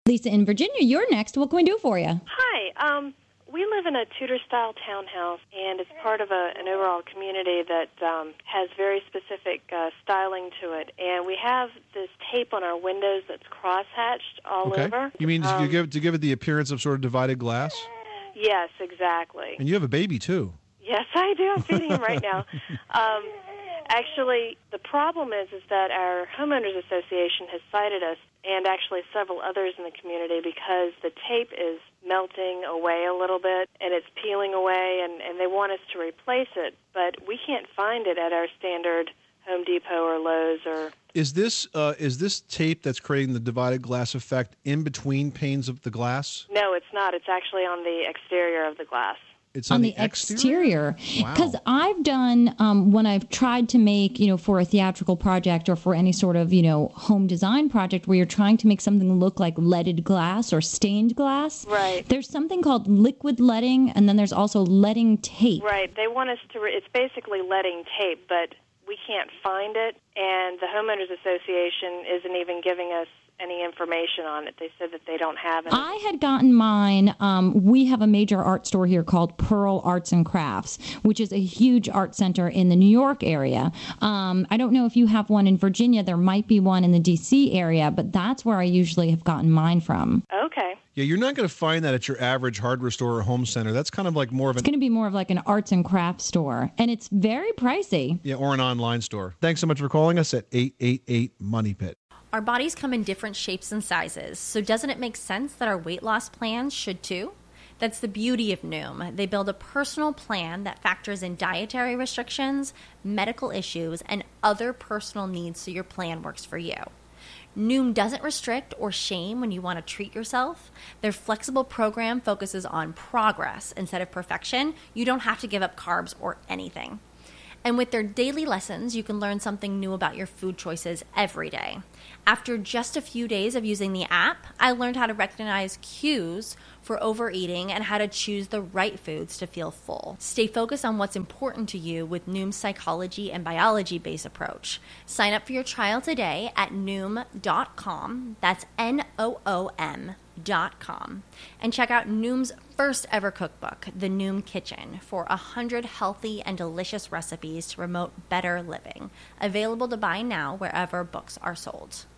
Lisa in Virginia, you're next. What can we do for you? Hi. We live in a Tudor-style townhouse, and it's part of an overall community that has very specific styling to it. And we have this tape on our windows that's cross-hatched all over. You mean to give it the appearance of sort of divided glass? Yes, exactly. And you have a baby, too. Yes, I do. I'm feeding him right now. Actually, the problem is that our homeowners association has cited us, and actually several others in the community, because the tape is melting away a little bit, and it's peeling away, and they want us to replace it, but we can't find it at our standard Home Depot or Lowe's. Or Is this tape that's creating the divided glass effect in between panes of the glass? No, it's not. It's actually on the exterior of the glass. It's on the exterior? Because I've done, when I've tried to make, for a theatrical project or for any sort of, home design project where you're trying to make something look like leaded glass or stained glass. Right. There's something called liquid leading, and then there's also leading tape. Right. They want us to, it's basically leading tape, but we can't find it, and the Homeowners Association isn't even giving us any information on it. They said that they don't have it. I had gotten mine. We have a major art store here called Pearl Arts and Crafts, which is a huge art center in the New York area. I don't know if you have one in Virginia. There might be one in the D.C. area, but that's where I usually have gotten mine from. Okay. Yeah, you're not going to find that at your average hardware store or home center. That's kind of like more of It's going to be more of like an arts and crafts store, and it's very pricey. Yeah, or an online store. Thanks so much for calling us at 888-MONEY-PIT. Our bodies come in different shapes and sizes, so doesn't it make sense that our weight loss plans should too? That's the beauty of Noom. They build a personal plan that factors in dietary restrictions, medical issues, and other personal needs so your plan works for you. Noom doesn't restrict or shame when you want to treat yourself. Their flexible program focuses on progress instead of perfection. You don't have to give up carbs or anything. And with their daily lessons, you can learn something new about your food choices every day. After just a few days of using the app, I learned how to recognize cues for overeating and how to choose the right foods to feel full. Stay focused on what's important to you with Noom's psychology and biology-based approach. Sign up for your trial today at Noom.com. That's Noom.com. And check out Noom's first ever cookbook, The Noom Kitchen, for 100 healthy and delicious recipes to promote better living. Available to buy now wherever books are sold.